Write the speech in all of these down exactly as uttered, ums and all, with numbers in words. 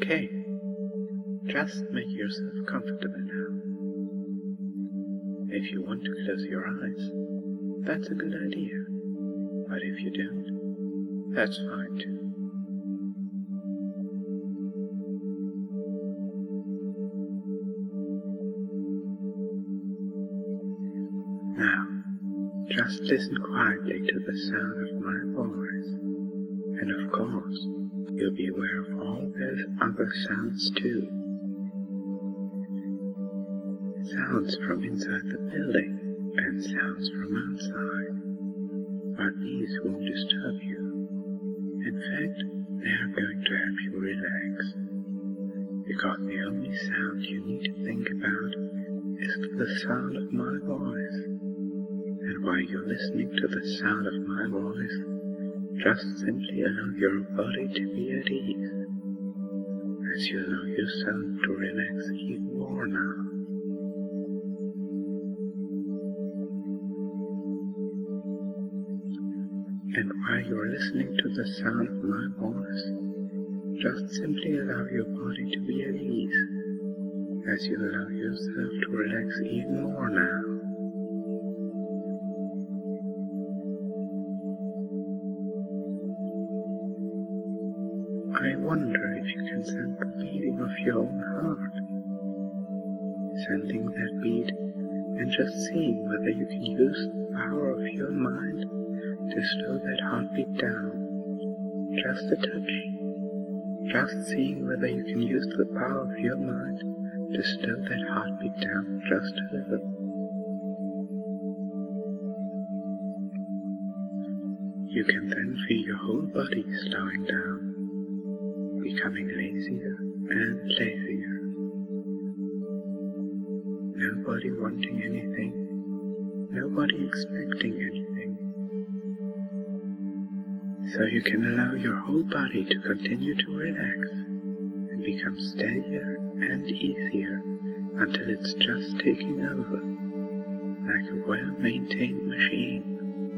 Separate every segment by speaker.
Speaker 1: Okay, just make yourself comfortable now. If you want to close your eyes, that's a good idea, but if you don't, that's fine too. Now, just listen quietly to the sound of my voice, and of course, you'll be aware of all those other sounds too. Sounds from inside the building and sounds from outside, but these won't disturb you. In fact, they are going to help you relax, because the only sound you need to think about is the sound of my voice. And while you're listening to the sound of my voice, just simply allow your body to be at ease, as you allow yourself to relax even more now. And while you're listening to the sound of my voice, just simply allow your body to be at ease, as you allow yourself to relax even more now. I wonder if you can sense the beating of your own heart, sensing that beat and just seeing whether you can use the power of your mind to slow that heartbeat down, just a touch, just seeing whether you can use the power of your mind to slow that heartbeat down just a little. You can then feel your whole body slowing down, becoming lazier and lazier. Nobody wanting anything, nobody expecting anything. So you can allow your whole body to continue to relax and become steadier and easier until it's just taking over, like a well-maintained machine.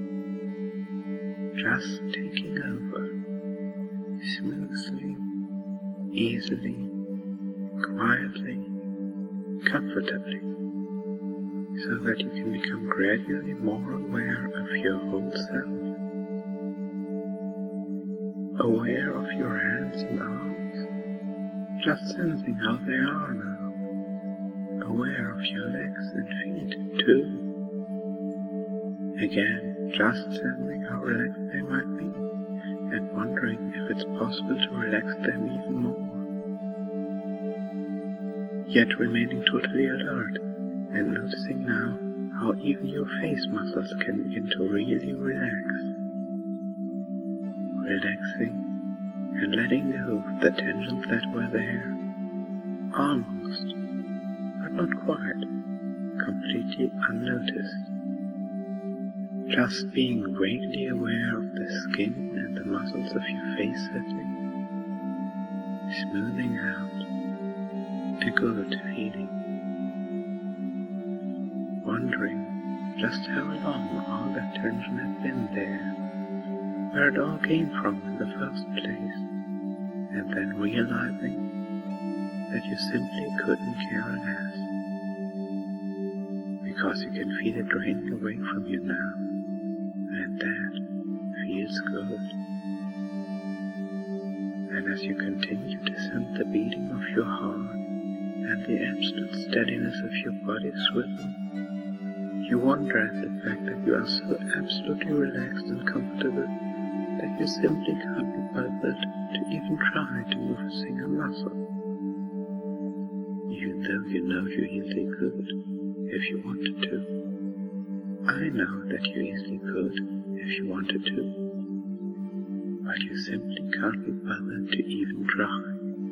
Speaker 1: Just taking over, smoothly, easily, quietly, comfortably, so that you can become gradually more aware of your whole self. Aware of your hands and arms, just sensing how they are now. Aware of your legs and feet too. Again, just sensing how relaxed they might be, and wondering if it's possible to relax them even more. Yet remaining totally alert, and noticing now how even your face muscles can begin to really relax. Relaxing and letting go of the tensions that were there, almost, but not quite, completely unnoticed. Just being vaguely aware of the skin and the muscles of your face settling, smoothing out, a good feeling. Wondering just how long all that tension had been there, where it all came from in the first place, and then realizing that you simply couldn't care less, because you can feel it draining away from you now, and that feels good. And as you continue to sense the beating of your heart and the absolute steadiness of your body's rhythm, you wonder at the fact that you are so absolutely relaxed and comfortable that you simply can't be bothered to even try to move a single muscle. Even though you know you easily could, if you wanted to. I know that you easily could, if you wanted to. But you simply can't be bothered to even try.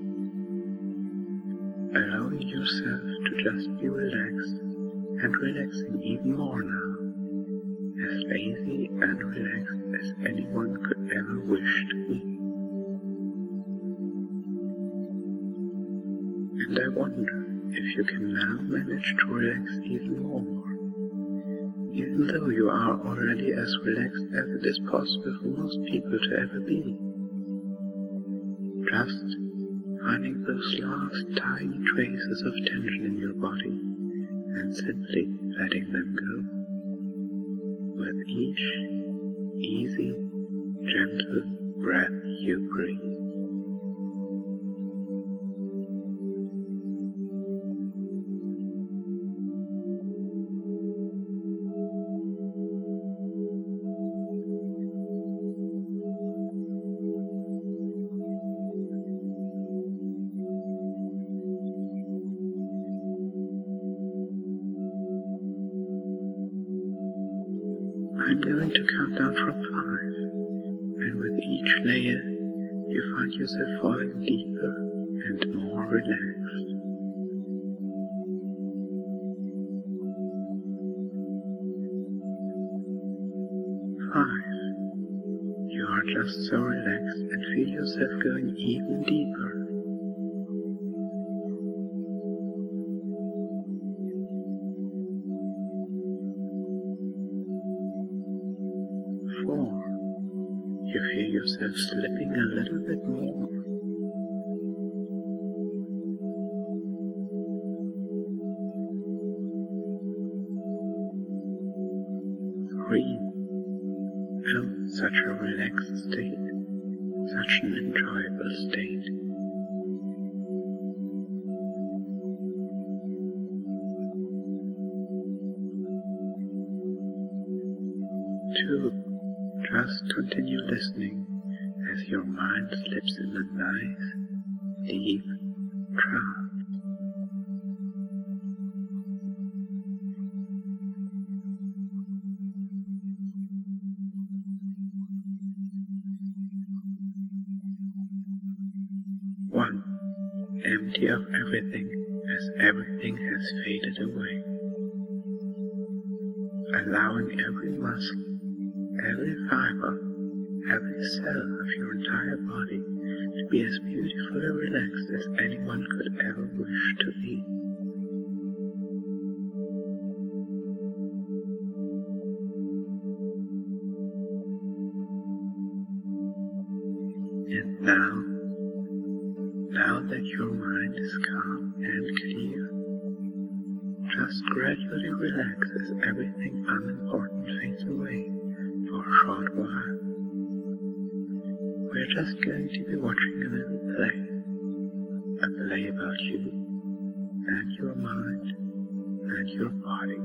Speaker 1: Allowing yourself to just be relaxed, and relaxing even more now. As lazy and relaxed as anyone could ever wish to be. And I wonder if you can now manage to relax even more, even though you are already as relaxed as it is possible for most people to ever be. Just finding those last tiny traces of tension in your body and simply letting them go. With each easy, gentle breath you breathe. I'm going to count down from five, and with each layer, you find yourself falling deeper and more relaxed. Five. You are just so relaxed and feel yourself going even deeper. Four. You feel yourself slipping a little bit more. Three. Oh, such a relaxed state, such an enjoyable state. Two. Just continue listening as your mind slips in a nice, deep trance. One. Empty of everything as everything has faded away. Allowing every muscle, every fiber, every cell of your entire body to be as beautifully relaxed as anyone could ever wish to be. And now, now that your mind is calm and clear, just gradually relax as everything unimportant fades away for a short while. We're just going to be watching a little play, a play about you and your mind and your body.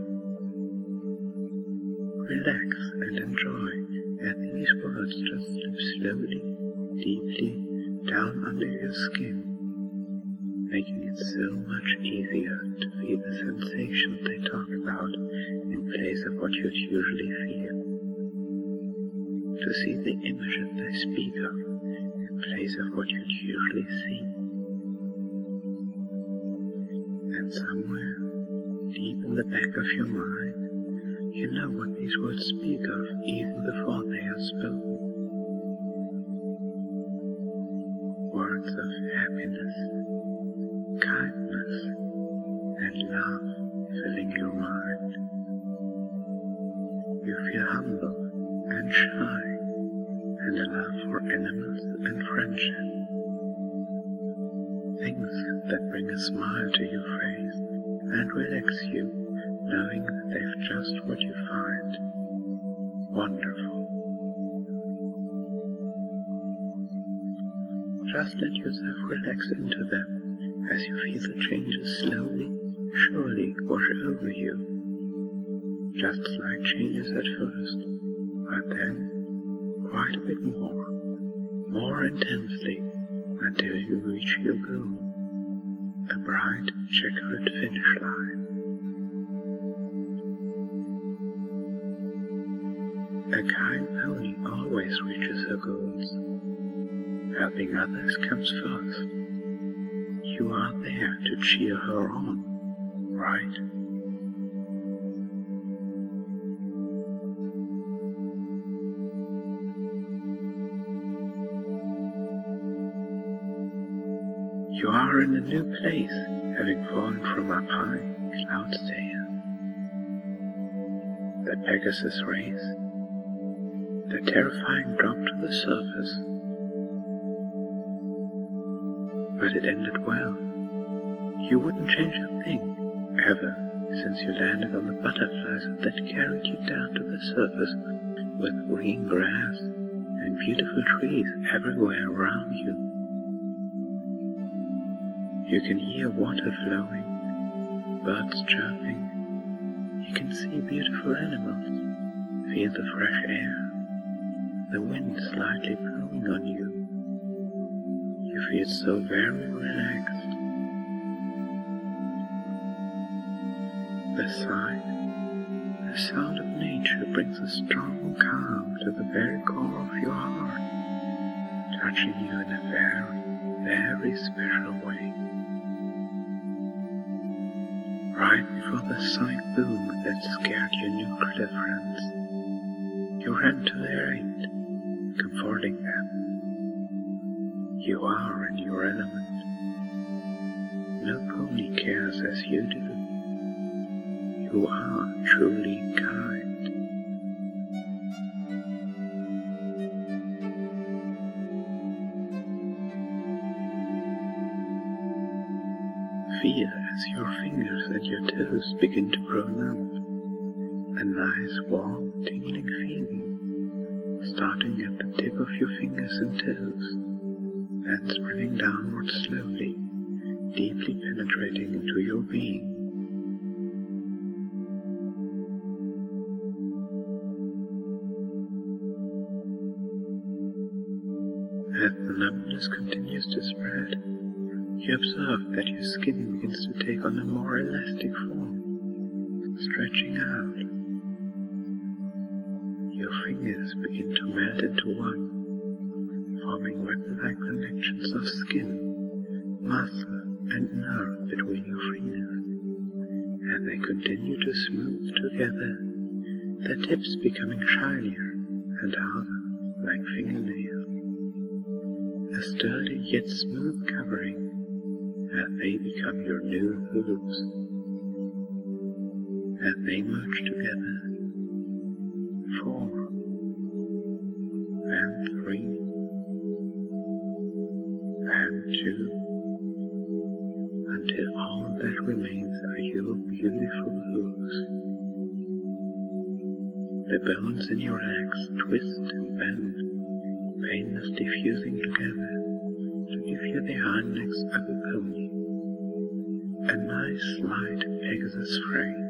Speaker 1: Relax and enjoy as these words just slip slowly, deeply down under your skin, making it so much easier to feel the sensations they talk about in place of what you'd usually feel. To see the images they speak of in place of what you'd usually see. And somewhere, deep in the back of your mind, you know what these words speak of even before they are spoken. Words of happiness, kindness, and love filling your mind. You feel humble and shy, and a love for animals and friendship. Things that bring a smile to your face and relax you, knowing that they've just what you find wonderful. Just let yourself relax into them as you feel the changes slowly, surely wash over you. Just slight changes at first, but then quite a bit more, more intensely until you reach your goal, a bright checkered finish line. A kind pony always reaches her goals. Helping others comes first. You are there to cheer her on, right? You are in a new place, having fallen from up high, clouds there. The Pegasus race, the terrifying drop to the surface. but it ended well. You wouldn't change a thing, ever, since you landed on the butterflies that carried you down to the surface with green grass and beautiful trees everywhere around you. You can hear water flowing, birds chirping. You can see beautiful animals, feel the fresh air, the wind slightly blowing on you. You feel so very relaxed. The sight, the sound of nature brings a strong calm to the very core of your heart, touching you in a very, very special way. Right before the sonic boom that scared your nuclear friends, you ran to their aid, comforting them. You are in your element. No pony cares as you do. You are truly kind. Feel as your fingers and your toes begin to grow numb. A nice, warm, tingling feeling, starting at the tip of your fingers and toes, and spreading downward slowly, deeply penetrating into your being. As the numbness continues to spread, you observe that your skin begins to take on a more elastic form, stretching out. Your fingers begin to melt into one, forming web-like connections of skin, muscle, and nerve between your fingers. As they continue to smooth together, their tips becoming shinier and harder like fingernails. A sturdy yet smooth covering as they become your new hooves. As they merge together, four and three and two, until all that remains are your beautiful hooves. The bones in your legs twist and bend, painlessly fusing together to give you the hind legs of a pony, a nice light Pegasus frame.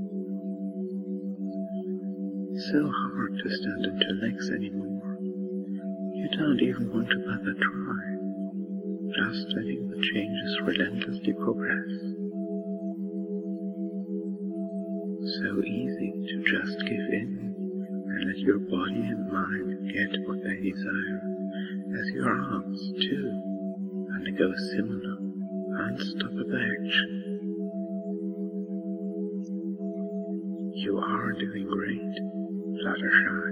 Speaker 1: So hard to stand on two legs anymore, you don't even want to bother try, just letting the changes relentlessly progress. So easy to just give in and let your body and mind get what they desire, as your arms, too, undergo similar, unstoppable action. You are doing great, Fluttershy.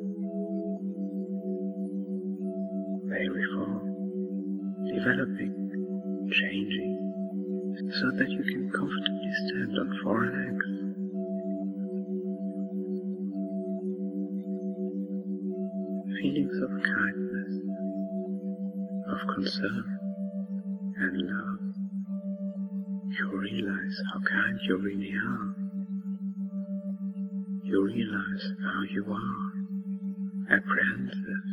Speaker 1: They reform, developing, changing, so that you can comfortably stand on four legs. Feelings of kindness, of concern, and love. You realize how kind you really are. You realize how you are, apprehensive,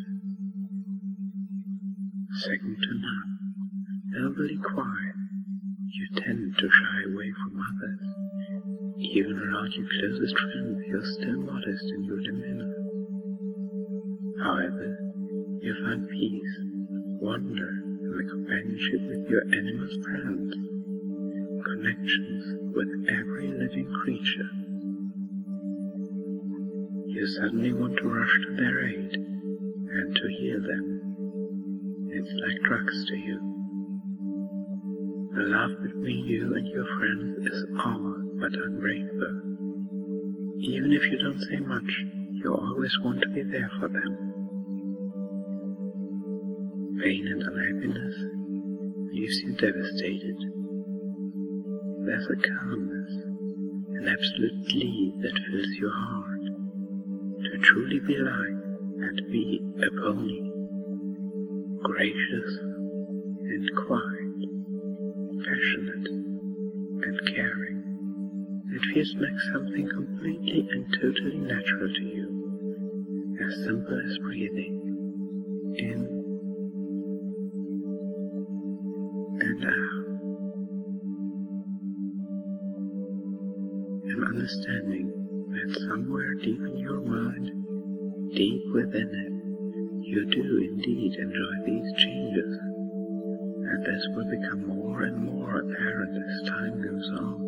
Speaker 1: second to none, overly quiet. You tend to shy away from others. Even around your closest friends, you're still modest in your demeanor. However, you find peace, wonder, and the companionship with your animal friends, connections with every living creature. You suddenly want to rush to their aid and to heal them. It's like drugs to you. The love between you and your friends is all but unbreakable. Even if you don't say much, you always want to be there for them. Pain and unhappiness leaves you devastated. There's a calmness, an absolute glee that fills your heart. To truly be like and be a pony, gracious and quiet. compassionate and caring. It feels like something completely and totally natural to you, as simple as breathing in and out, and understanding that somewhere deep in your mind, deep within it, you do indeed enjoy these changes, and this will become more and more apparent as time goes on.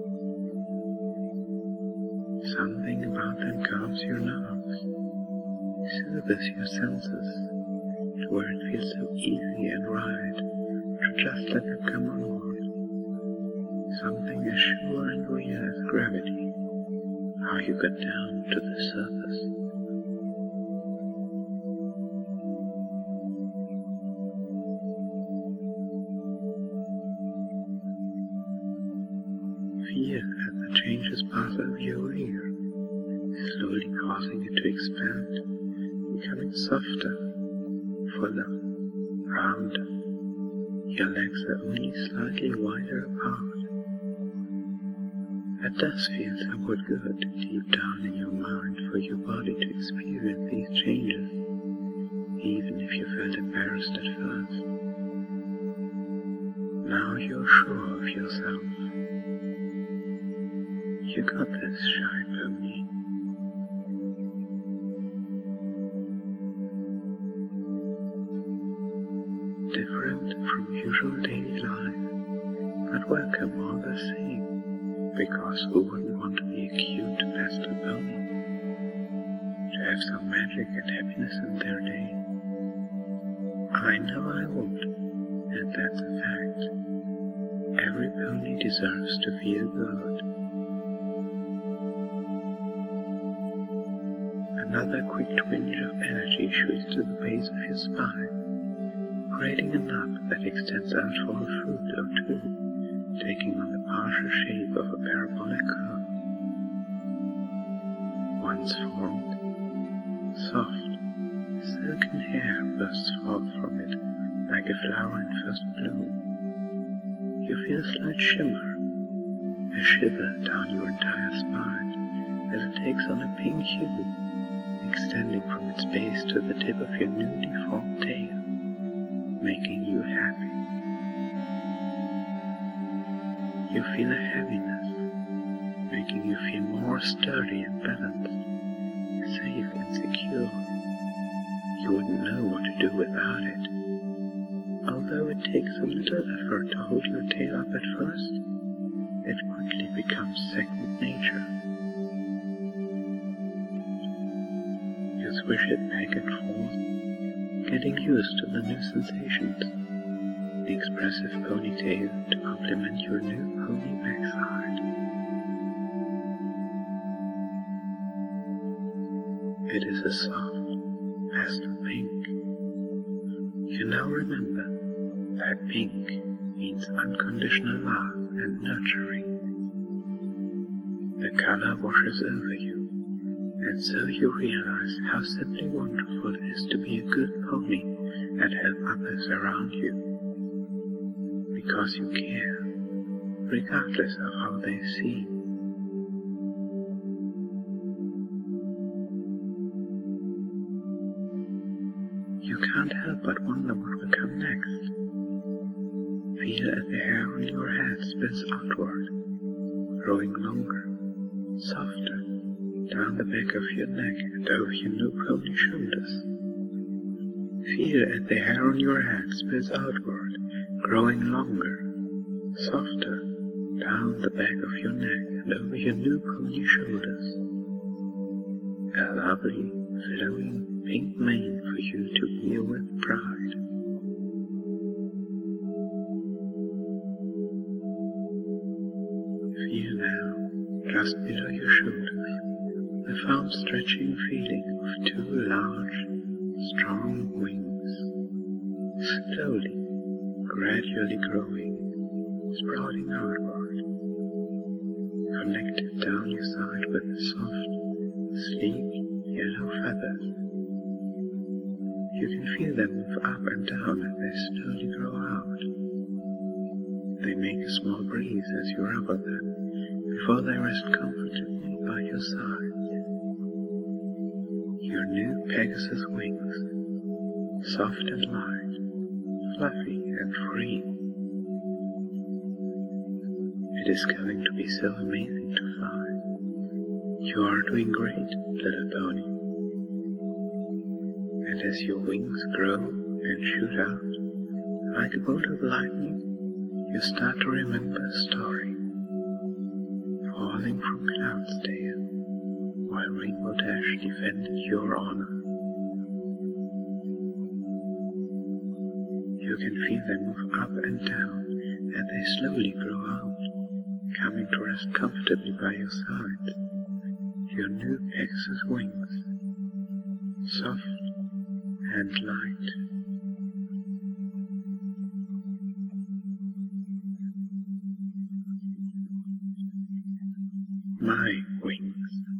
Speaker 1: Something about them calms your nerves, soothes your senses, to where it feels so easy and right to just let them come on. Something as sure and real as gravity, how you got down to the surface. Feel as the changes pass over your ear, slowly causing it to expand, becoming softer, fuller, rounder. Your legs are only slightly wider apart. That does feel somewhat good deep down in your mind for your body to experience these changes, even if you felt embarrassed at first. Now you're sure of yourself. You got this, shy pony. Different from usual daily life, but welcome all the same, because who wouldn't want to be a cute pastel pony? To have some magic and happiness in their day? I know I would, and that's a fact. Every pony deserves to feel good. Another quick twinge of energy shoots to the base of your spine, creating a knot that extends out for a foot or two, taking on the partial shape of a parabolic curve. Once formed, soft, silken hair bursts forth from it like a flower in first bloom. You feel a slight shimmer, a shiver down your entire spine as it takes on a pink hue, extending from its base to the tip of your newly formed tail, making you happy. You feel a heaviness, making you feel more sturdy and balanced, safe and secure. You wouldn't know what to do without it. Although it takes a little effort to hold your tail up at first, it quickly becomes second nature. You swish it back and forth, getting used to the new sensations. The expressive ponytail to complement your new pony backside. It is a soft, pastel pink. You now remember that pink means unconditional love and nurturing. The color washes over you, and so you realize how simply wonderful it is to be a good pony and help others around you. Because you care, regardless of how they seem. You can't help but wonder what will come next. Feel as the hair on your head spills outward, growing longer, softer, down the back of your neck and over your new pony shoulders. Feel as the hair on your head spills outward, growing longer, softer, down the back of your neck and over your new pony shoulders. A lovely, flowing pink mane for you to wear with pride. Feel now, just below your shoulders, the firm stretching feeling of two large, strong wings, slowly, gradually growing, sprouting outward, connected down your side with the soft, sleek, yellow feathers. You can feel them move up and down as they slowly grow out. they make a small breeze as you rubber them before they rest comfortably by your side. Your new Pegasus wings, soft and light, fluffy and free. It is going to be so amazing to fly. You are doing great, little pony. And as your wings grow and shoot out, like a bolt of lightning, you start to remember a story. Falling from Cloudsdale, while Rainbow Dash defended your honor. You can feel them move up and down as they slowly grow out, coming to rest comfortably by your side. Your new Pegasus wings, soft and light. My wings.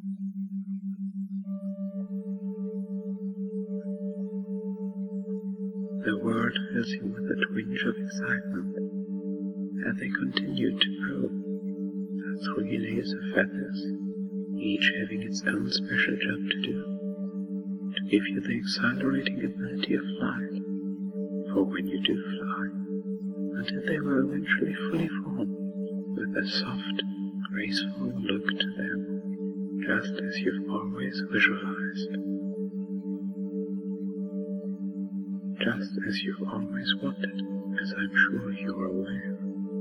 Speaker 1: The word fills you with a twinge of excitement as they continue to grow. The three layers of feathers, each having its own special job to do, to give you the exhilarating ability of flight, for when you do fly, until they will eventually fully form, with a soft, graceful look to them, just as you've always visualized. Just as you've always wanted, as I'm sure you're aware.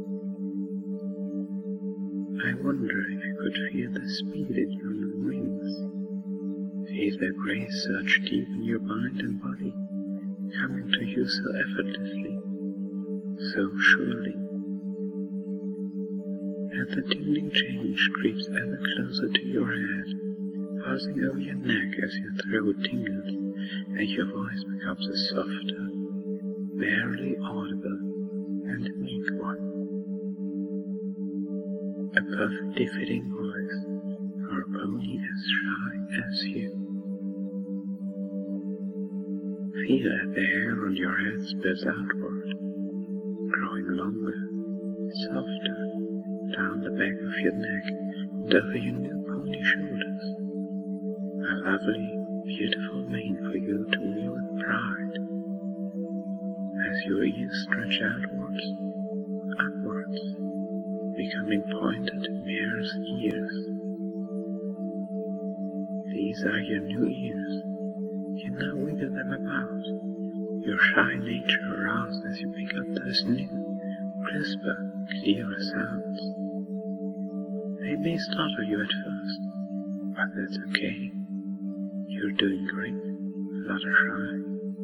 Speaker 1: I wonder if you could feel the speed in your new wings. Feel their grace surge deep in your mind and body, coming to you so effortlessly, so surely. And the tingling change creeps ever closer to your head, passing over your neck as your throat tingles and your voice becomes a softer, barely audible and meek one. A perfectly fitting voice for a pony as shy as you. Feel that the hair on your head spills outward, growing longer, softer, down the back of your neck and over your new pony shoulders. A lovely, beautiful mane for you to wear with pride, as your ears stretch outwards, upwards, becoming pointed mare's ears. These are your new ears. You now wiggle them about, your shy nature aroused as you pick up those new, crisper, clearer sounds. They may startle you at first, but that's okay. You're doing great, Fluttershy.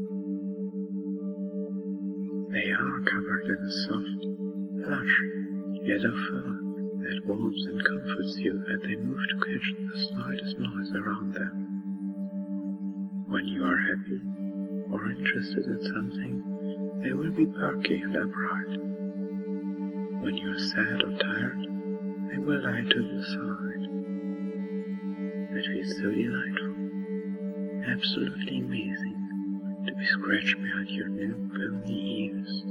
Speaker 1: They are covered in a soft, plush, yellow fur that warms and comforts you as they move to catch the slightest noise around them. When you are happy or interested in something, they will be perky and upright. When you are sad or tired, they will lie to your side. That feels so delightful, absolutely amazing to be scratched behind your new pony ears.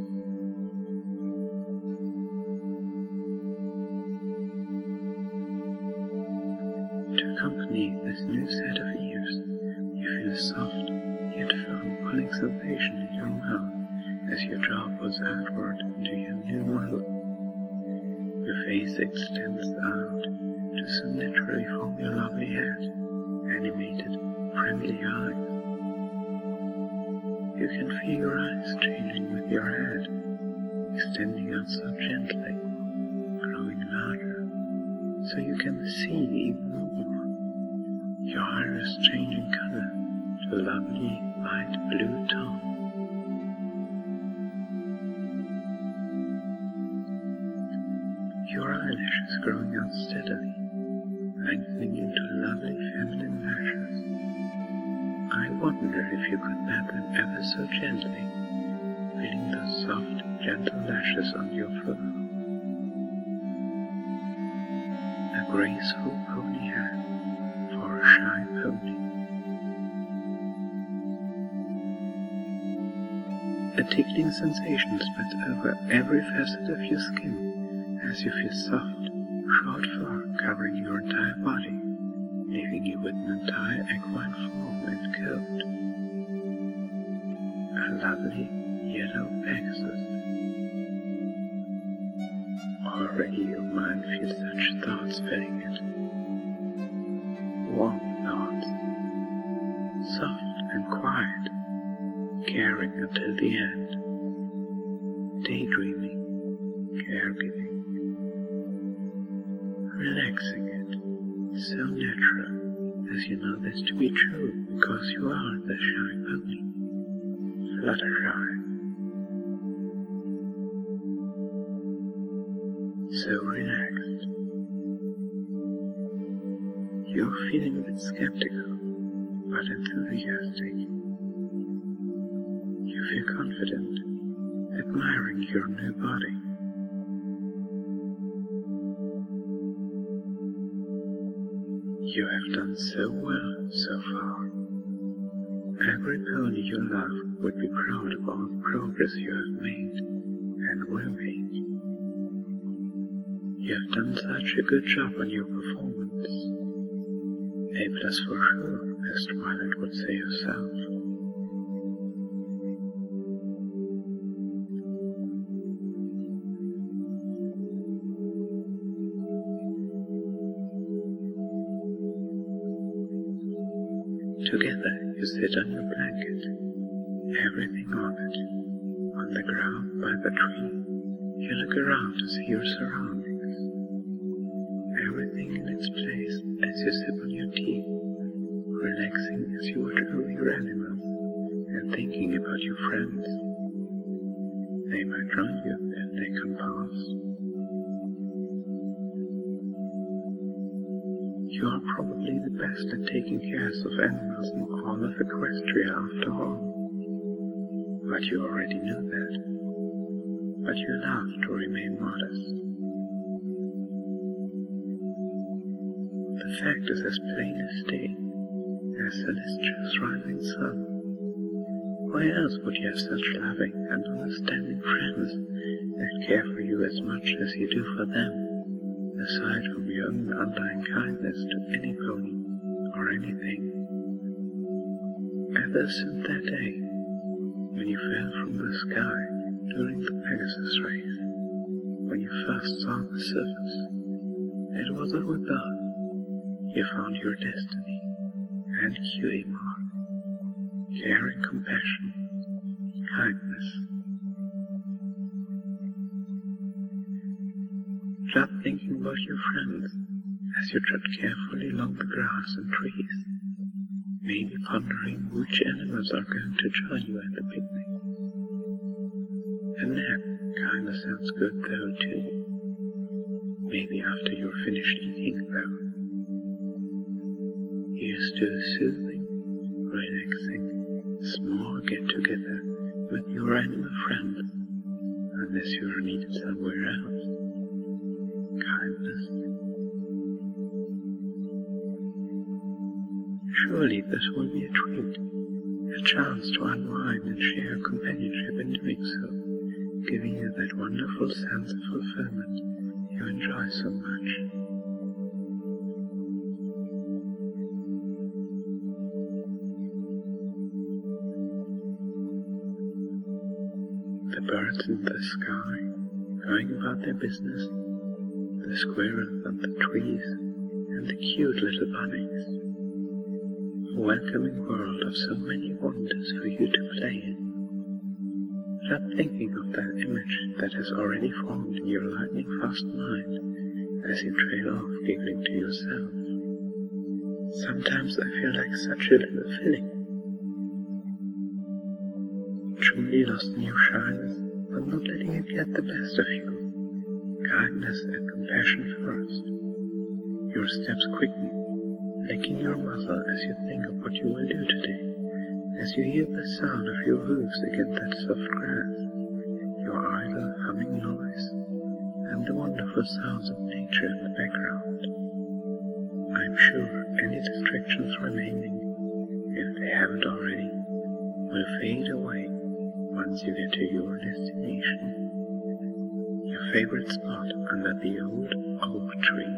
Speaker 1: To accompany this new set of ears, you feel a soft yet firm pulling sensation in your mouth as your jaw pulls outward into your new mouth. Your face extends out to so naturally form your lovely head, animated, friendly eyes. You can feel your eyes changing with your head, extending out so gently, growing larger, so you can see even more. Your iris changing color to a lovely light blue tone. Your eyelashes growing out steadily, lengthening into lovely feminine lashes. I wonder if you could pat them ever so gently, feeling those soft, gentle lashes on your fur. A graceful pony head for a shy pony. A tickling sensation spreads over every facet of your skin as you feel soft, short fur covering your entire body, leaving you with an entire equine form and coat. A lovely yellow Pegasus. Already your mind feels such thoughts filling it. Warm thoughts, soft and quiet, caring until the end, daydreaming, caregiving, relaxing it, so natural as you know this to be true because you are the shy pony, Fluttershy. So relaxed. You're feeling a bit skeptical, but enthusiastic. You feel confident, admiring your new body. You have done so well so far. Every pony you love would be proud of all the progress you have made and will make. You have done such a good job on your performance. A plus for sure, as Twilight would say herself. Together you sit on your blanket, everything on it. On the ground by the tree, you look around to see your surroundings. Everything in its place as you sip on your tea, relaxing as you watch over your animals and thinking about your friends. They might run you if they come past. You are probably the best at taking care of animals in all of Equestria after all. But you already knew that. But you love to remain modest. The fact is as plain as day, as celestial rising sun. Why else would you have such loving and understanding friends that care for you as much as you do for them, aside from your own undying kindness to any pony or anything? Ever since that day, when you fell from the sky during the Pegasus race, when you first saw the surface, it was all about you found your destiny and Q E mark, caring compassion, kindness. Just thinking about your friends as you trot carefully along the grass and trees, maybe pondering which animals are going to join you at the picnic. A nap kinda sounds good though too. Maybe after you're finished eating though. Here's to a soothing, relaxing, small get-together with your animal friends, unless you are needed somewhere else. Kindness. Surely this will be a treat, a chance to unwind and share companionship in doing so, giving you that wonderful sense of fulfillment you enjoy so much. The birds in the sky, going about their business, the squirrels on the trees, and the cute little bunnies. A welcoming world of so many wonders for you to play in. Not thinking of that image that has already formed in your lightning-fast mind as you trail off giggling to yourself. Sometimes I feel like such a little filling. Truly lost in your shyness, but not letting it get the best of you. Kindness and compassion first. Your steps quicken, licking your muzzle as you think of what you will do today, as you hear the sound of your hooves against that soft grass, your idle humming noise, and the wonderful sounds of nature in the background. I'm sure any distractions remaining, if they haven't already, will fade away once you get to your destination, your favorite spot under the old oak tree.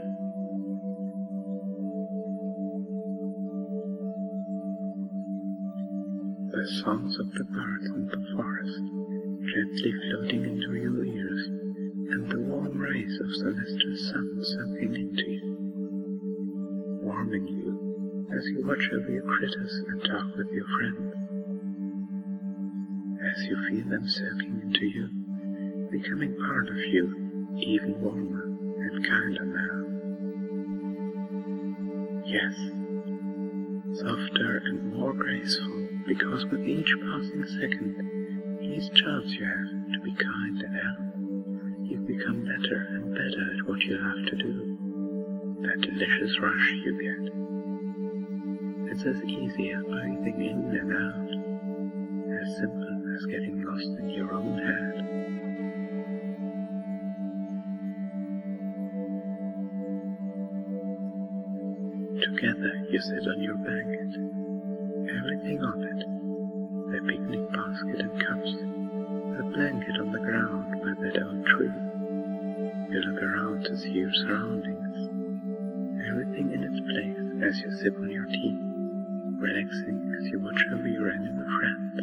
Speaker 1: The songs of the birds in the forest gently floating into your ears, and the warm rays of celestial sun soaking into you, warming you as you watch over your critters and talk with your friends, as you feel them soaking into you, becoming part of you, even warmer and kinder now. Yes, softer and more graceful, because with each passing second, each chance you have to be kind and help, you become better and better at what you have to do. That delicious rush you get. It's as easy as breathing in and out, as simple as getting lost in your own head. Together you sit on your blanket, everything on it, the picnic basket and cups, the blanket on the ground by that old tree. You look around to see your surroundings, everything in its place as you sip on your tea, relaxing as you watch over your animal friends.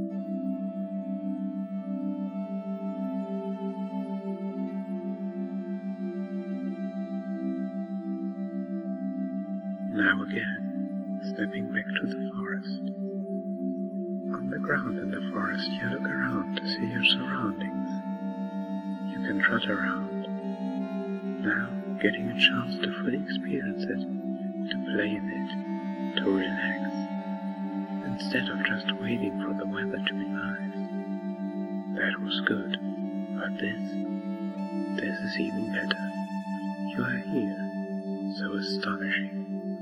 Speaker 1: Now again, stepping back to the forest. On the ground in the forest you look around to see your surroundings. You can trot around, now getting a chance to fully experience it, to play in it, to relax, instead of just waiting for the weather to be nice. That was good, but this, this is even better. You are here, so astonishing.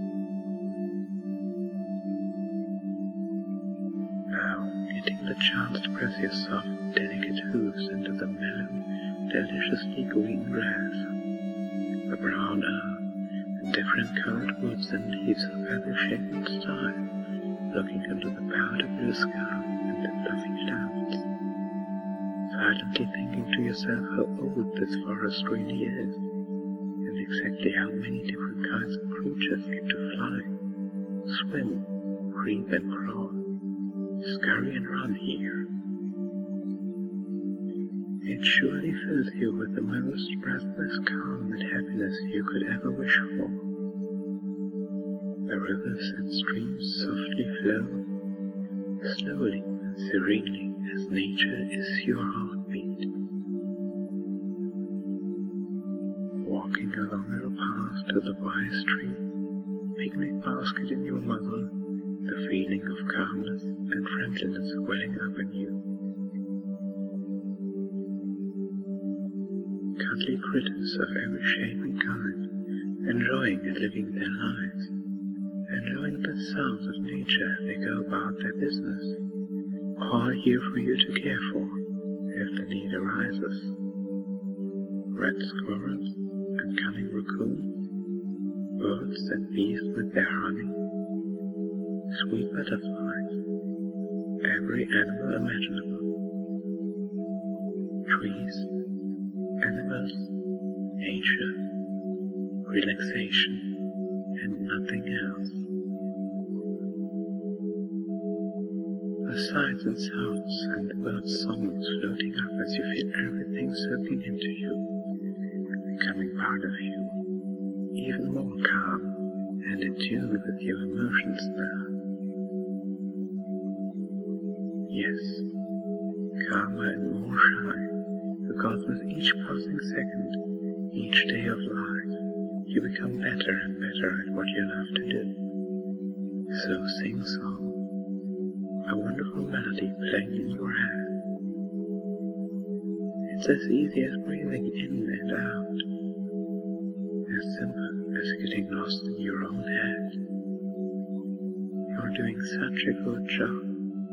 Speaker 1: Getting the chance to press your soft, delicate hooves into the mellow, deliciously green grass, the brown earth, and different colored woods and leaves of every shape and style, looking into the powder blue sky and the fluffy clouds, silently thinking to yourself how old this forest really is, and exactly how many different kinds of creatures get to fly, swim, creep and crawl, scurry and run here. It surely fills you with the most breathless calm and happiness you could ever wish for. The rivers and streams softly flow, slowly and serenely as nature is your heartbeat. Walking along your path to the wise tree, picnic basket in your muzzle, the feeling of calmness and friendliness welling up in you. Cuddly critters of every shape and kind, enjoying and living their lives, enjoying the sounds of nature as they go about their business, all here for you to care for if the need arises. Red squirrels and cunning raccoons, birds and bees with their honey, sweet butterflies, every animal imaginable, trees, animals, nature, relaxation, and nothing else. The sights and sounds and the birds' songs floating up as you feel everything soaking into you, becoming part of you, even more calm and in tune with your emotions now. Yes, calmer and more shy, because with each passing second, each day of life, you become better and better at what you love to do. So sing song, a wonderful melody playing in your head. It's as easy as breathing in and out, as simple as getting lost in your own head. You're doing such a good job.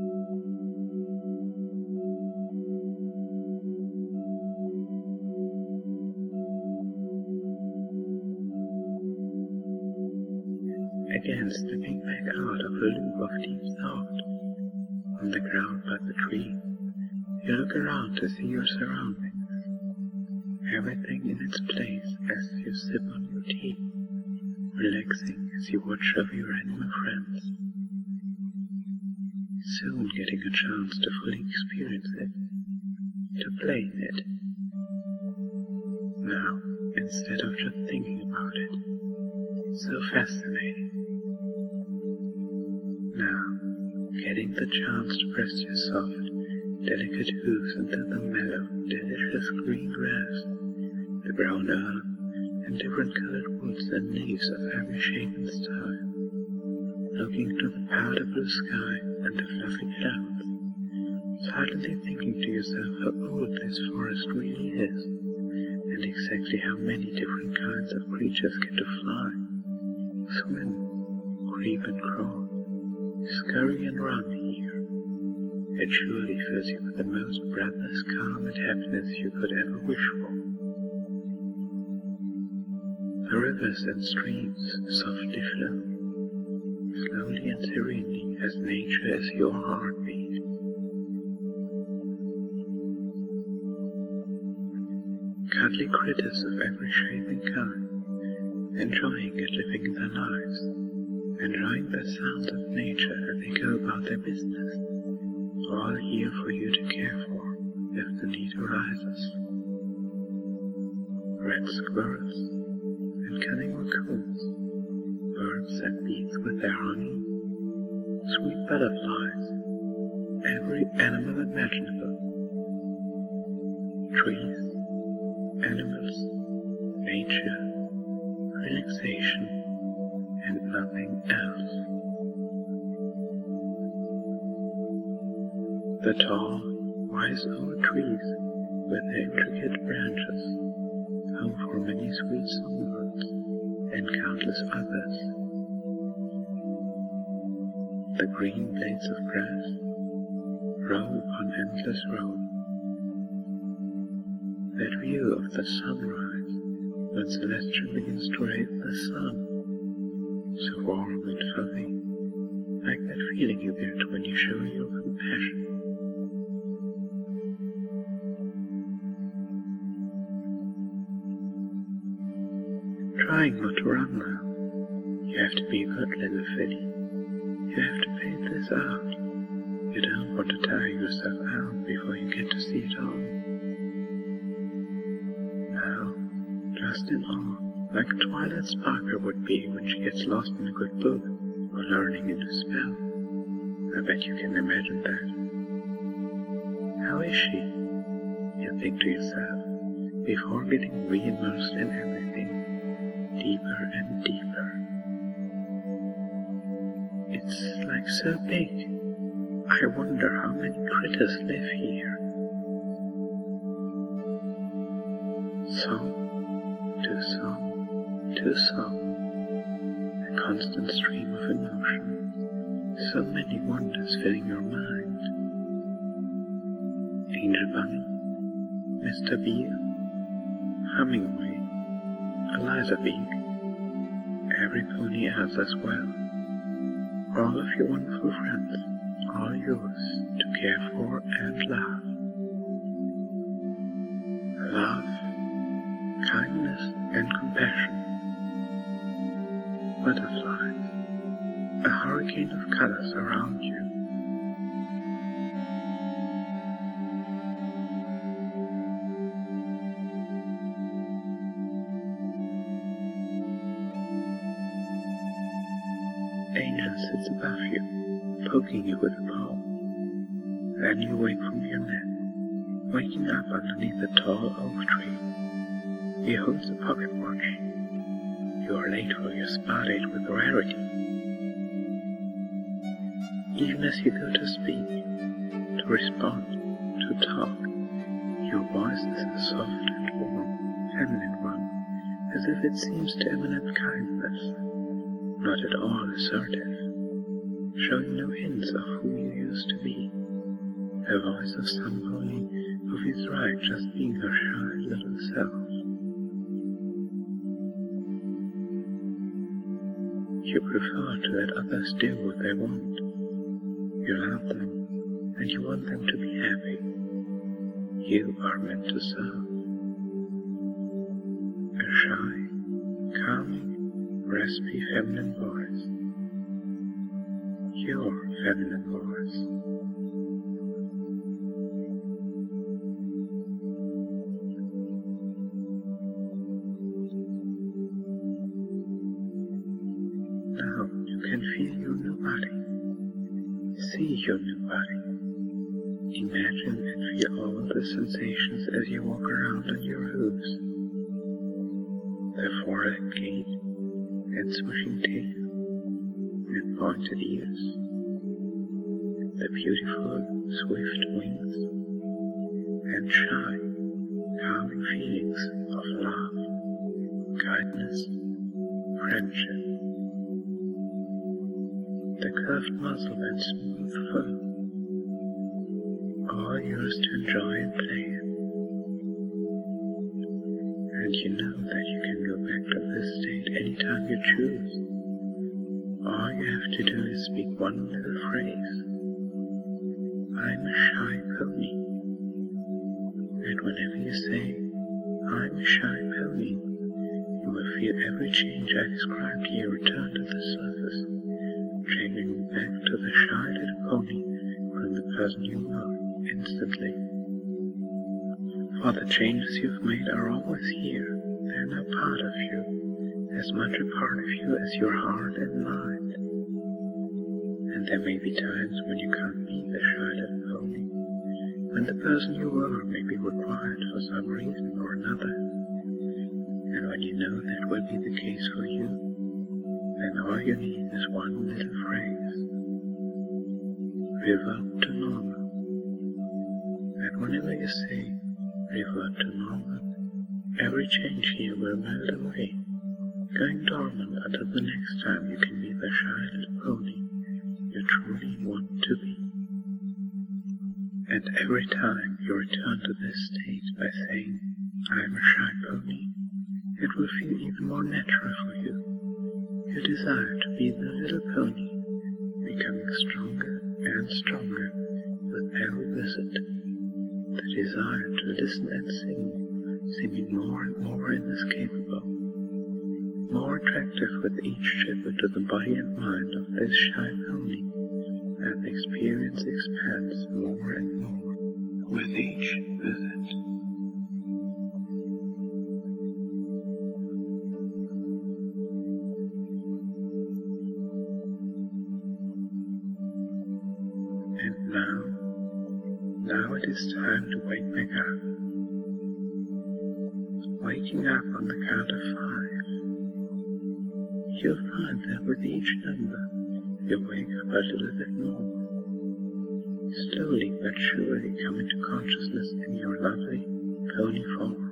Speaker 1: Again stepping back out of a loop of deep thought, on the ground by the tree, You look around to see your surroundings, everything in its place as you sip on your tea, relaxing as you watch over your animal friends, soon getting a chance to fully experience it, to play in it. Now, instead of just thinking about it, so fascinating. Now, getting the chance to press your soft, delicate hooves into the mellow, delicious green grass, the brown earth, and different colored woods and leaves of every shape and style, looking to the powder blue sky and the fluffy clouds, silently thinking to yourself how old this forest really is, and exactly how many different kinds of creatures get to fly, swim, creep and crawl, scurry and run here. It surely fills you with the most breathless calm and happiness you could ever wish for. The rivers and streams softly flow, slowly and serenely as nature is your heartbeat. Cuddly critters of every shape and kind, enjoying and living their lives, enjoying the sounds of nature as they go about their business, all here for you to care for if the need arises. Red squirrels and cunning raccoons, birds and bees with their honey, sweet butterflies, every animal imaginable, trees, animals, nature, relaxation, and nothing else. The tall, wise old trees with their intricate branches, home for many sweet songbirds and countless others. The green blades of grass, row upon endless row. That view of the sunrise when celestial begins to raise the sun, so warm and fuzzy, like that feeling you get when you show your compassion. Trying not to run now. You have to be a good little filly. You have to fade this out. You don't want to tire yourself out before you get to see it all. Now, just in awe, like a Twilight Sparkle would be when she gets lost in a good book or learning a new spell. I bet you can imagine that. How is she? You think to yourself, before getting re-immersed in everything, deeper and deeper. It's like so big. I wonder how many critters live here. Song to song to song, a constant stream of emotion, so many wonders filling your mind. Angel Bunny, Mister Bee, Hummingway, Eliza Bee, every pony else as well, all of your wonderful friends, all yours to care for and love. Love, kindness and compassion. Butterflies, a hurricane of colors around you. Angel sits above you, poking you with a paw. Then you wake from your nap, waking up underneath a tall oak tree. He holds a pocket watch. You are late for your spa date with Rarity. Even as you go to speak, to respond, to talk, your voice is a soft and warm, feminine one, as if it seems to emanate kindness, not at all assertive, showing no hints of who you used to be, a voice of somebody who feels right just being her shy little self. You prefer to let others do what they want. You love them, and you want them to be happy. You are meant to serve. A shy, calming, raspy feminine voice. Your feminine voice. Now you can feel your new body. See your new body. Imagine and feel all the sensations as you walk around on your hooves. The forehead gait, and swishing tail, and pointed ears. The beautiful, swift wings, and shy, calming feelings of love, kindness, friendship. The curved muzzle and smooth fur, all yours to enjoy and play in. And you know that you can go back to this state anytime you choose. All you have to do is speak one little phrase. I'm a shy pony. And whenever you say, I'm a shy pony, you will feel every change I described here return to the surface, changing you back to the shy little pony from the person you were instantly. For the changes you've made are always here. They're now part of you, as much a part of you as your heart and mind. And there may be times when you can't be the shy little pony, when the person you were may be required for some reason or another. And when you know that will be the case for you, then all you need is one little phrase. Revert to normal. And whenever you say, revert to normal, every change here will melt away, going dormant until the next time you can be the shy little pony you truly want to be. And every time you return to this state by saying, I'm a shy pony, it will feel even more natural for you. You desire to be the little pony, becoming stronger and stronger with every visit. The desire to listen and sing, seeming more and more inescapable, more attractive with each trip into the body and mind of this shy pony, and the experience expands more and more with each visit. And now, now it is time to wake back up. Waking up on the count of five. You'll find that with each number, you wake up a little bit more. Slowly but surely come into consciousness in your lovely pony form.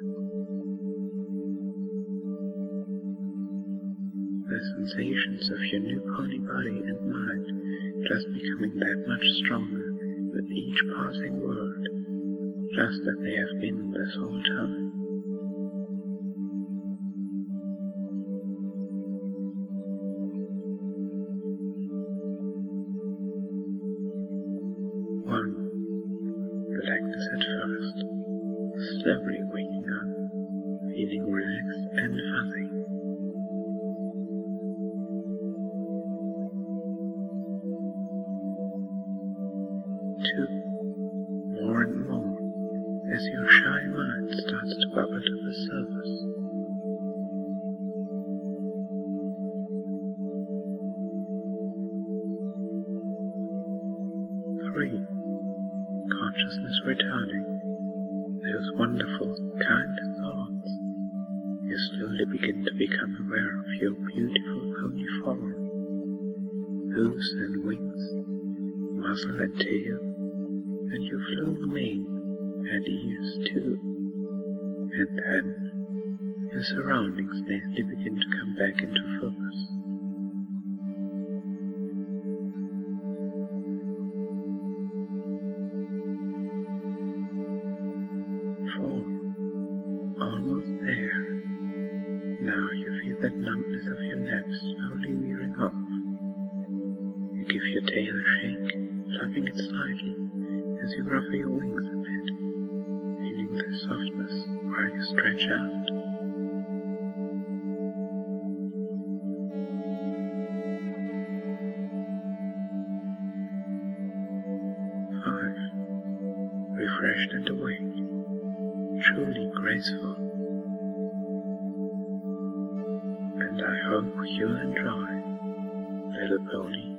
Speaker 1: The sensations of your new pony body and mind just becoming that much stronger with each passing word, just as they have been this whole time. One, blackness at first, slowly waking up, feeling relaxed and fuzzy. Two, more and more, as your shy mind starts to bubble to the surface. Three, consciousness returning, those wonderful, kind thoughts. You slowly begin to become aware of your beautiful pony form, hooves and wings, muzzle and tail, and your flowing mane and ears too. And then your surroundings mainly begin to come back into focus. Four, almost there. Now you feel that numbness of your neck slowly wearing off. You give your tail a shake, flapping it slightly as you ruffle your wings a bit. their softness while you stretch out. Five. Refreshed and awake, truly graceful. And I hope you enjoy Little Pony